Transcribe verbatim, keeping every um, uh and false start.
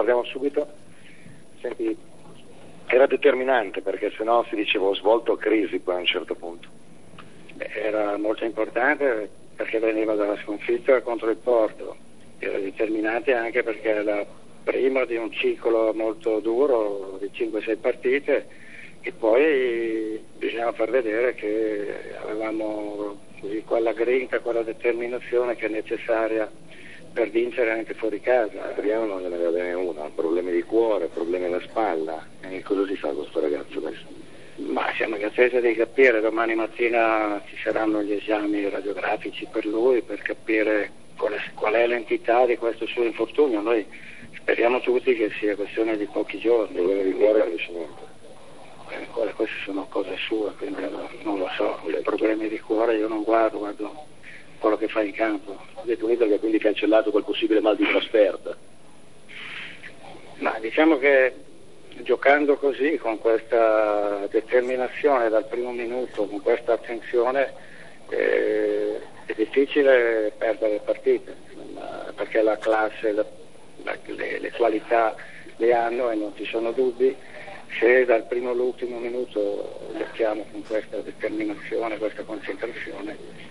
Parliamo subito. Senti, era determinante perché sennò si diceva ho svolto crisi poi a un certo punto. Beh, era molto importante perché veniva dalla sconfitta contro il Porto, era determinante anche perché era prima di un ciclo molto duro di cinque sei partite e poi bisogna far vedere che avevamo così quella grinta, quella determinazione che è necessaria per vincere anche fuori casa. Adriano non ne aveva bene una, problemi di cuore, problemi alla spalla. E cosa si fa con questo ragazzo adesso? Ma siamo in attesa di capire, domani mattina ci saranno gli esami radiografici per lui per capire qual è, qual è l'entità di questo suo infortunio. Noi speriamo tutti che sia questione di pochi giorni. Problemi di cuore non dice niente. Eh, queste sono cose sue, quindi non lo so, i problemi di cuore io non guardo, guardo quello che fa in campo. Ha detto un'Inter che ha quindi cancellato quel possibile mal di trasferta. Ma diciamo che giocando così, con questa determinazione dal primo minuto, con questa attenzione, eh, è difficile perdere partite, perché la classe, la, la, le, le qualità le hanno e non ci sono dubbi. Se dal primo all'ultimo minuto giochiamo con questa determinazione, questa concentrazione,